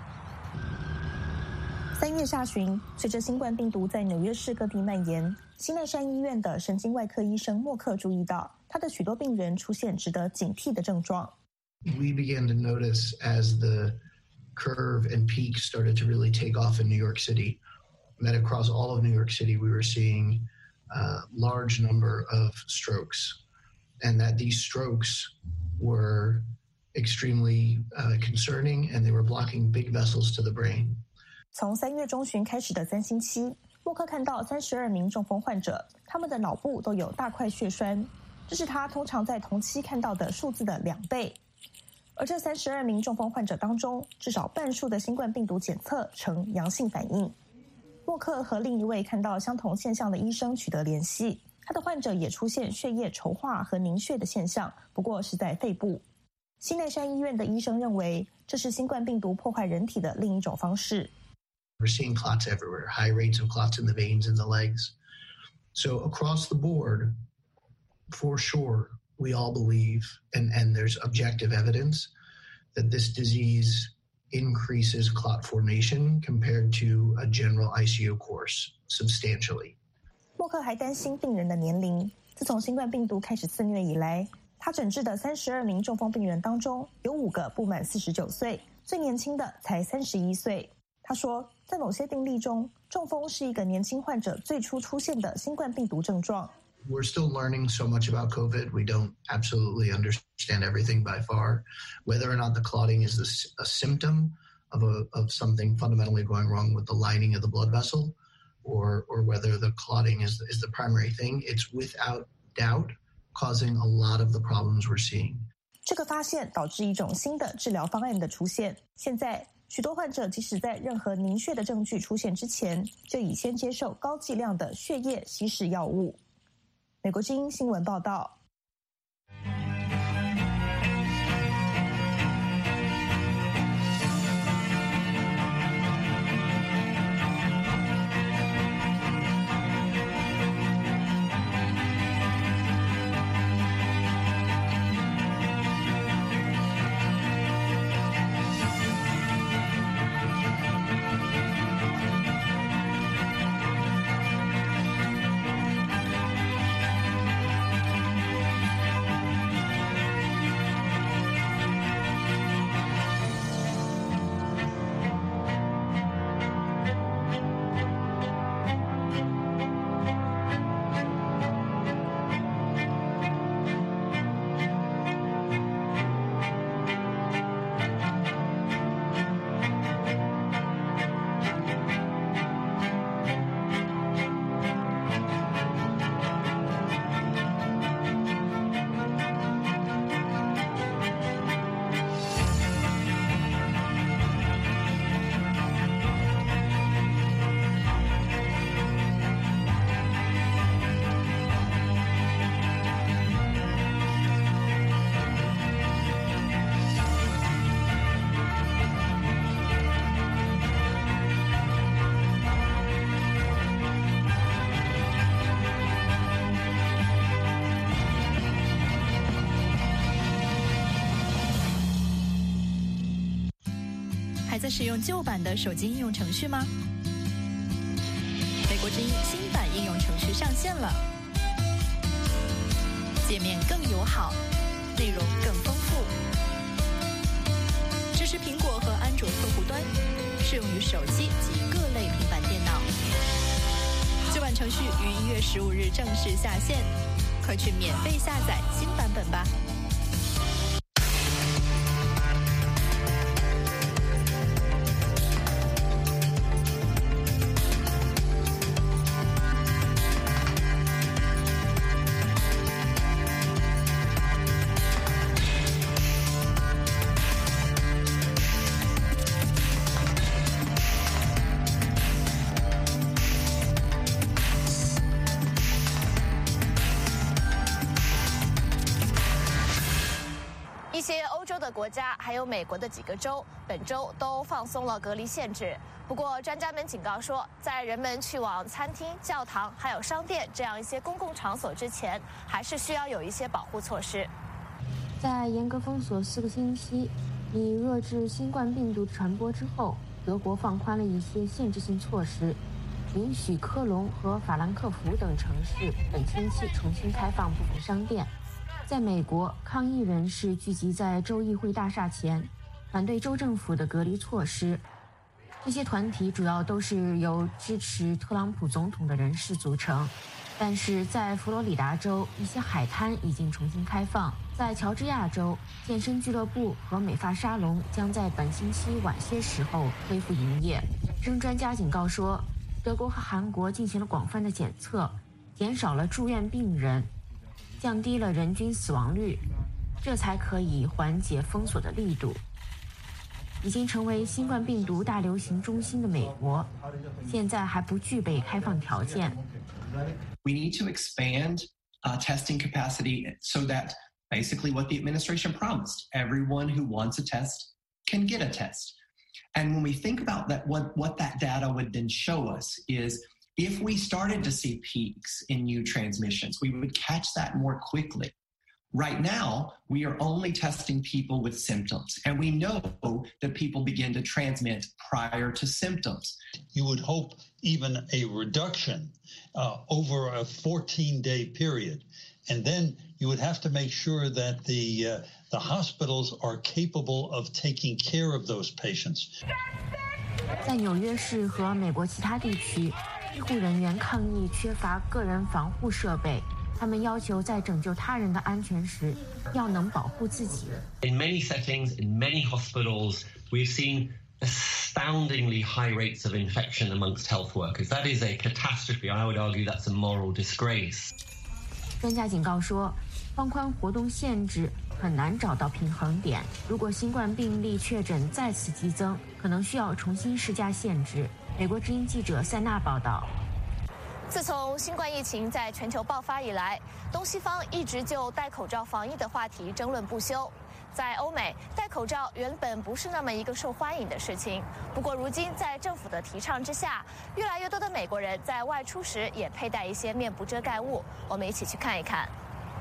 3月下旬，随着新冠病毒在纽约市各地蔓延，新奈山医院的神经外科医生默克注意到，他的许多病人出现值得警惕的症状。 We began to notice as the curve and peak started to really take off in New York City.That across all of New York City, we were seeing a large number of strokes, and that these strokes were extremely concerning, and they were blocking big vessels to the brain. 从3月中旬开始的3星期，默克看到32名中风患者，他们的脑部都有大块血栓，这是他通常在同期看到的数字的2倍。而这32名中风患者当中，至少半数的新冠病毒检测呈阳性反应。默克和另一位看到相同现象的医生取得联系，他的患者也出现血液稠化和凝血的现象，不过是在肺部。新奈山医院的医生认为，这是新冠病毒破坏人体的另一种方式。 We're seeing clots everywhere, high rates of clots in the veins and the legs. So across the board, for sure, we all believe, and there's objective evidence, that this disease increases clot formation compared to a general ICU course substantially. 默克还担心病人的年龄。自从新冠病毒开始肆虐以来，他诊治的32名中风病人当中，有5个不满49岁，最年轻的才31岁。他说，在某些病例中，中风是一个年轻患者最初出现的新冠病毒症状。 We're still learning so much about COVID. We don't absolutely understand everything by far. Whether or not the clotting is a symptom of something fundamentally going wrong with the lining of the blood vessel, or whether the clotting is the primary thing, it's without doubt causing a lot of the problems we're seeing. 这个发现导致一种新的治疗方案的出现。现在，许多患者即使在任何凝血的证据出现之前，就已先接受高剂量的血液稀释药物。美国之音新闻报道。 在使用旧版的手机应用程序吗？美国之音新版应用程序上线了，界面更友好，内容更丰富，支持苹果和安卓客户端，适用于手机及各类平板电脑。旧版程序于1月15日正式下线，快去免费下载新版本吧。 一些欧洲的国家还有美国的几个州本周都放松了隔离限制。不过专家们警告说，在人们去往餐厅、教堂还有商店这样一些公共场所之前，还是需要有一些保护措施。 在严格封锁4个星期，以遏制新冠病毒传播之后，德国放宽了一些限制性措施，允许科隆和法兰克福等城市本星期重新开放部分商店。在美国，抗议人士聚集在州议会大厦前，反对州政府的隔离措施。这些团体主要都是由支持特朗普总统的人士组成。但是在佛罗里达州，一些海滩已经重新开放。在乔治亚州，健身俱乐部和美发沙龙将在本星期晚些时候恢复营业。仍专家警告说，德国和韩国进行了广泛的检测，减少了住院病人，降低了人均死亡率，这才可以缓解封锁的力度。已经成为新冠病毒大流行中心的美国，现在还不具备开放条件。 We need to expand testing capacity so that basically what the administration promised, everyone who wants a test can get a test. And when we think about that, what that data would then show us is if we started to see peaks in new transmissions, we would catch that more quickly. Right now, we are only testing people with symptoms, and we know that people begin to transmit prior to symptoms. You would hope even a reduction over a 14-day period. And then you would have to make sure that the hospitals are capable of taking care of those patients. 在纽约市和美国其他地区，医护人员抗议缺乏个人防护设备。他们要求在拯救他人的安全时，要能保护自己。 In many settings, in many hospitals, we've seen astoundingly high rates of infection amongst health workers. That is a catastrophe. I would argue that's a moral disgrace. 专家警告说，放宽活动限制很难找到平衡点。如果新冠病例确诊再次激增，可能需要重新施加限制。美国之音记者塞纳报道。 自从新冠疫情在全球爆发以来，东西方一直就戴口罩防疫的话题争论不休。在欧美，戴口罩原本不是那么一个受欢迎的事情。不过如今，在政府的提倡之下，越来越多的美国人在外出时也佩戴一些面部遮盖物。我们一起去看一看。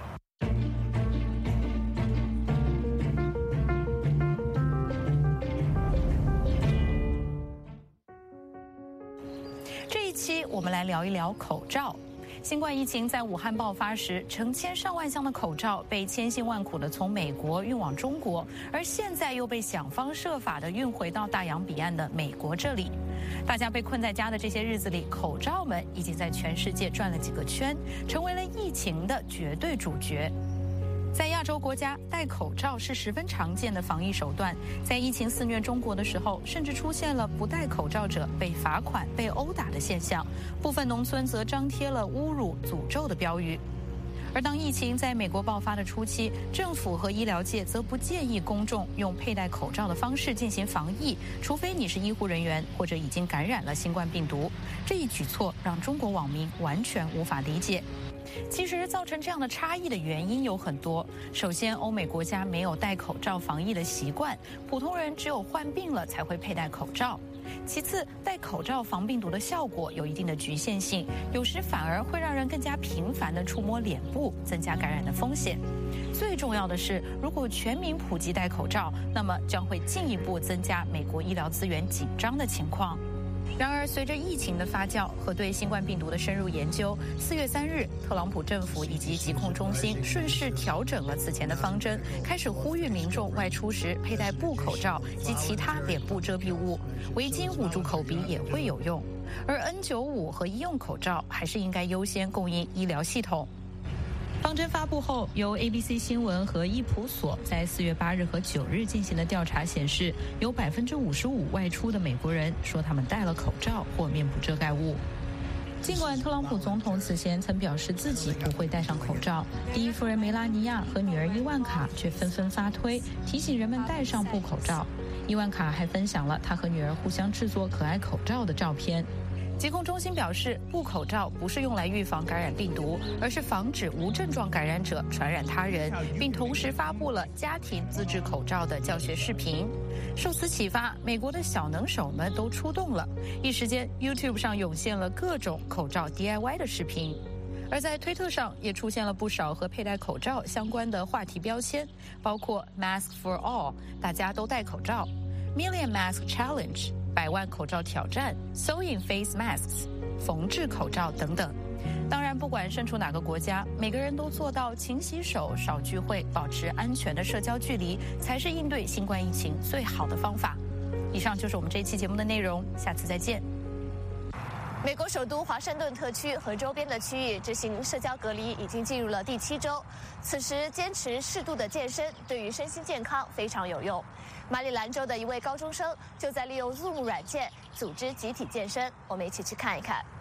这一期我们来聊一聊口罩。新冠疫情在武汉爆发时，成千上万箱的口罩被千辛万苦地从美国运往中国，而现在又被想方设法地运回到大洋彼岸的美国这里。大家被困在家的这些日子里，口罩们已经在全世界转了几个圈，成为了疫情的绝对主角。在亚洲国家，戴口罩是十分常见的防疫手段。在疫情肆虐中国的时候，甚至出现了不戴口罩者被罚款、被殴打的现象。部分农村则张贴了侮辱、诅咒的标语。而当疫情在美国爆发的初期，政府和医疗界则不建议公众用佩戴口罩的方式进行防疫，除非你是医护人员或者已经感染了新冠病毒。这一举措让中国网民完全无法理解。其实造成这样的差异的原因有很多。首先，欧美国家没有戴口罩防疫的习惯，普通人只有患病了才会佩戴口罩。其次，戴口罩防病毒的效果有一定的局限性，有时反而会让人更加频繁地触摸脸部，增加感染的风险。最重要的是，如果全民普及戴口罩，那么将会进一步增加美国医疗资源紧张的情况。然而，随着疫情的发酵和对新冠病毒的深入研究，4月3日，特朗普政府以及疾控中心顺势调整了此前的方针，开始呼吁民众外出时佩戴布口罩及其他脸部遮蔽物，围巾捂住口鼻也会有用。而 N95 和医用口罩还是应该优先供应医疗系统。方针发布后，由 ABC 新闻和易普所在4月8日和9日进行的调查显示，有55%外出的美国人说他们戴了口罩或面部遮盖物。尽管特朗普总统此前曾表示自己不会戴上口罩，第一夫人梅拉尼亚和女儿伊万卡却纷纷发推提醒人们戴上布口罩。伊万卡还分享了她和女儿互相制作可爱口罩的照片。疾控中心表示，布口罩不是用来预防感染病毒，而是防止无症状感染者传染他人，并同时发布了家庭自制口罩的教学视频。受此启发，美国的小能手们都出动了，一时间 YouTube 上涌现了各种口罩 DIY 的视频。而在推特上也出现了不少和佩戴口罩相关的话题标签，包括 Mask for All 大家都戴口罩， Million Mask Challenge 100万口罩挑战， Sewing Face Masks 缝制口罩等等。当然，不管身处哪个国家，每个人都做到勤洗手、少聚会、保持安全的社交距离，才是应对新冠疫情最好的方法。以上就是我们这一期节目的内容，下次再见。 美国首都华盛顿特区和周边的区域执行社交隔离已经进入了第7周，此时坚持适度的健身对于身心健康非常有用。马里兰州的一位高中生就在利用 Zoom 软件组织集体健身，我们一起去看一看。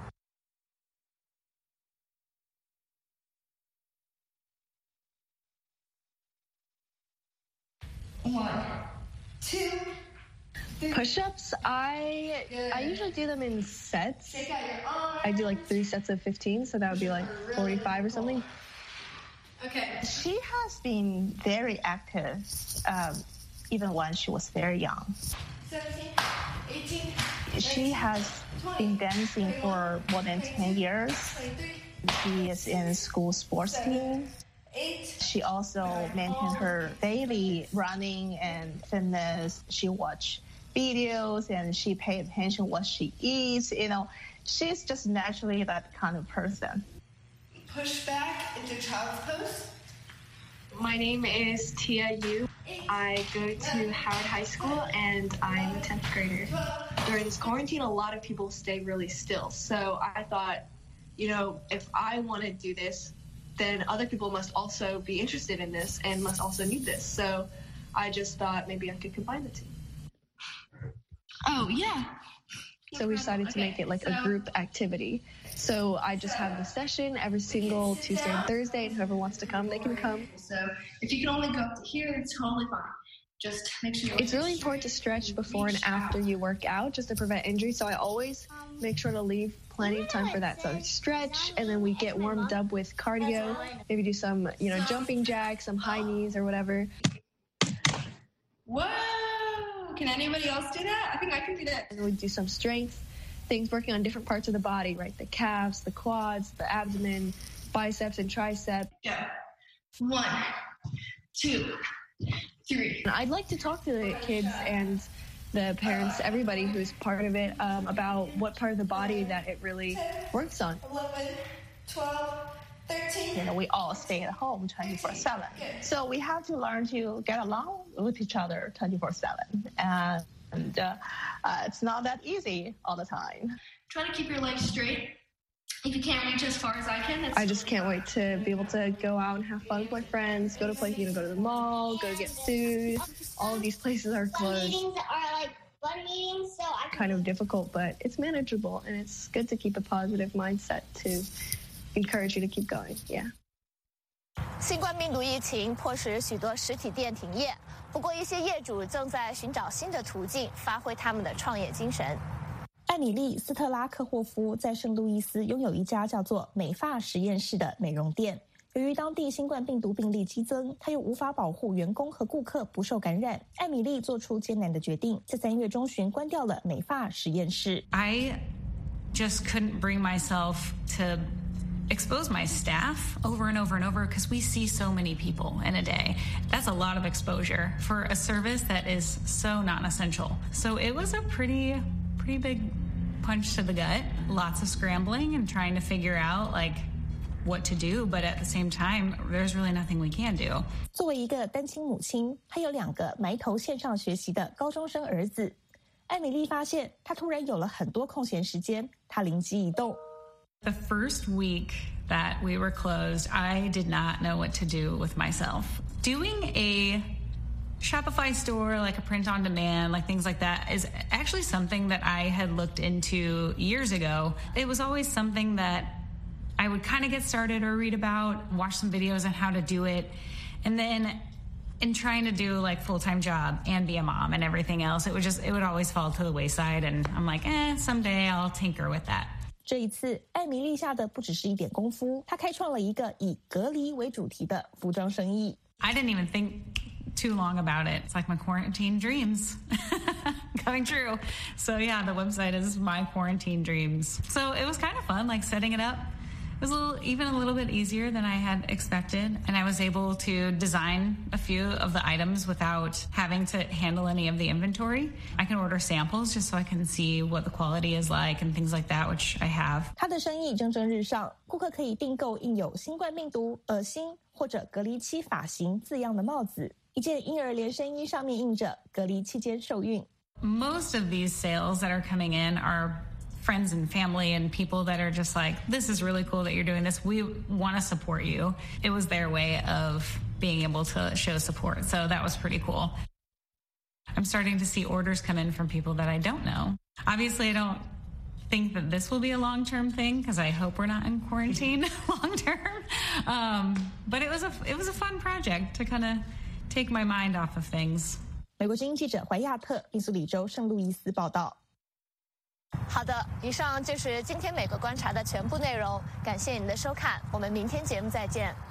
1, 2. Push-ups, I usually do them in sets. I do like 3 sets of 15, so that would be like 45 or something. Okay. She has been very active, even when she was very young. 17, 18. She has been dancing for more than 10 years. She is in school sports team. She also maintained her daily running and fitness. She watched videos and she paid attention what she eats. You know, she's just naturally that kind of person. Push back into child's pose. My name is Tia Yu. I go to Howard High School and I'm a 10th grader. During this quarantine, a lot of people stay really still. So I thought, you know, if I want to do this, then other people must also be interested in this and must also need this. So I just thought maybe I could combine the two. Oh, yeah. So we decided to make it like a group activity. So I just have the session every single Tuesday and Thursday, and whoever wants to come, they can come. So if you can only go up to here, it's totally fine. Just make sure it's really important to stretch before and after you work out just to prevent injury. So I always make sure to leave plenty of time for that. So stretch, and then we get warmed up with cardio. Maybe do some, you know, jumping jacks, some high knees or whatever. Whoa! Can anybody else do that? I think I can do that. And we do some strength things, working on different parts of the body, right? The calves, the quads, the abdomen, biceps and triceps. Yeah. 1, 2, 3. I'd like to talk to the kids and the parents, everybody who's part of it, about what part of the body that it really works on. 11, 12, 13. You know, we all stay at home 24/7. So we have to learn to get along with each other 24/7. And it's not that easy all the time. Try to keep your legs straight. If you can't reach as far as I can, I just can't wait to be able to go out and have fun with my friends, go to places, you know, go to the mall, go get food. All of these places are closed. Meetings are like fun meetings, so kind of difficult, but it's manageable, and it's good to keep a positive mindset to encourage you to keep going. Yeah. 新冠病毒疫情迫使许多实体店停业，不过一些业主正在寻找新的途径，发挥他们的创业精神。 艾米丽·斯特拉克霍夫在圣路易斯拥有一家叫做美发实验室的美容店。由于当地新冠病毒病例激增，她又无法保护员工和顾客不受感染，艾米丽做出艰难的决定，在3月中旬关掉了美发实验室。 I just couldn't bring myself to expose my staff over and over and over because we see so many people in a day. That's a lot of exposure for a service that is so non-essential. So it was a pretty big punch to the gut. Lots of scrambling and trying to figure out like what to do, but at the same time, there's really nothing we can do. 作为一个单亲母亲，她有2个埋头线上学习的高中生儿子。艾米丽发现，她突然有了很多空闲时间，她灵机一动。 The first week that we were closed, I did not know what to do with myself. Doing a Shopify store, like a print on demand, like things like that, is actually something that I had looked into years ago. It was always something that I would kind of get started or read about, watch some videos on how to do it. And then in trying to do like full-time job and be a mom and everything else, it would always fall to the wayside. And I'm like, someday I'll tinker with that. 这一次，艾米丽下的不只是一点功夫，她开创了一个以隔离为主题的服装生意。 I didn't even think too long about it. It's like my quarantine dreams coming true. So yeah, the website is My Quarantine Dreams. So it was kind of fun, like setting it up. It was a little bit easier than I had expected, and I was able to design a few of the items without having to handle any of the inventory. I can order samples just so I can see what the quality is like and things like that, which I have. 她的生意蒸蒸日上，顾客可以订购印有新冠病毒、恶心或者隔离期发型字样的帽子，一件婴儿连身衣上面印着隔离期间受孕。 Most of these sales that are coming in are friends and family and people that are just like, this is really cool that you're doing this. We want to support you. It was their way of being able to show support. So that was pretty cool. I'm starting to see orders come in from people that I don't know. Obviously, I don't think that this will be a long-term thing because I hope we're not in quarantine long-term. But it was a fun project to kind of take my mind off of things. 美国之音记者怀亚特，密苏里州圣路易斯报道。 好的，以上就是今天美国观察的全部内容，感谢您的收看，我们明天节目再见。